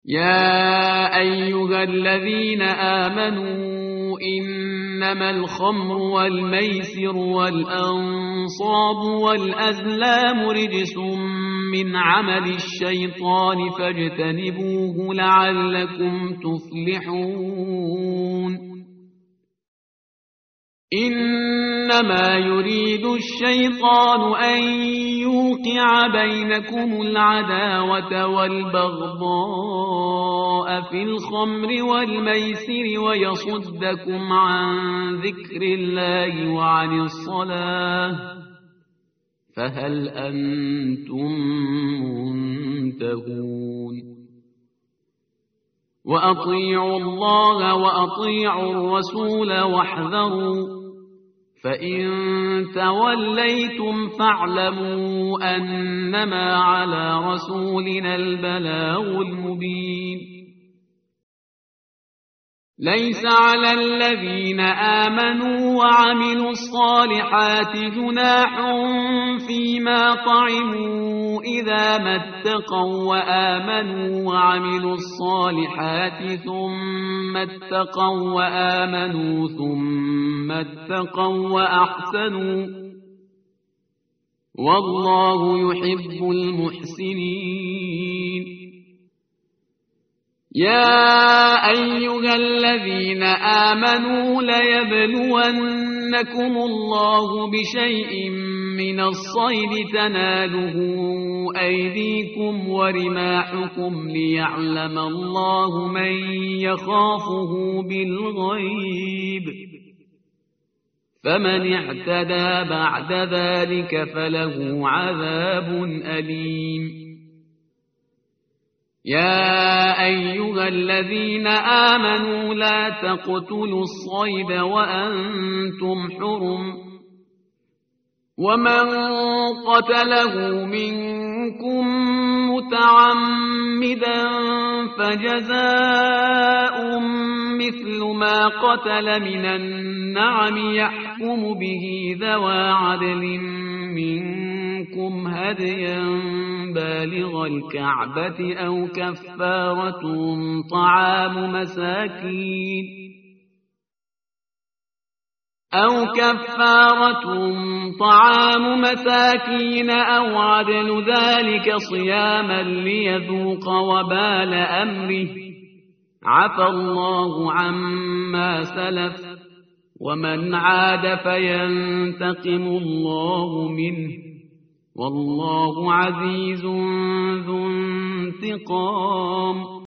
يا أيها الذين آمنوا إنما الخمر والميسر والأنصاب والأزلام رجس من عمل الشيطان فاجتنبوه لعلكم تفلحون إنما يريد الشيطان أن يوقع بينكم العداوة والبغضاء في الخمر والميسر ويصدكم عن ذكر الله وعن الصلاة فهل أنتم منتهون وأطيعوا الله وأطيعوا الرسول واحذروا فإن توليتم فاعلموا أنما على رسولنا البلاغ المبين ليس على الذين آمنوا وعملوا الصالحات جناح فيما طعموا إذا ما اتقوا وآمنوا وعملوا الصالحات ثم اتقوا وآمنوا ثم اتقوا وأحسنوا والله يحب المحسنين يا أيها الذين آمنوا ليبلونكم الله بشيء من الصيد تناله أيديكم ورماحكم ليعلم الله من يخافه بالغيب فمن اعتدى بعد ذلك فله عذاب أليم يا أيها الذين آمنوا لا تقتلوا الصيد وأنتم حرم ومن قتله منكم متعمدا فجزاء مثل ما قتل من النعم يحكم به ذوى عدل منكم هديا بالغ الكعبة أو كفارة طعام مساكين أو عدل ذلك صياما ليذوق وبال أمره عفى الله عما سلف ومن عاد فينتقم الله منه والله عزيز ذو انتقام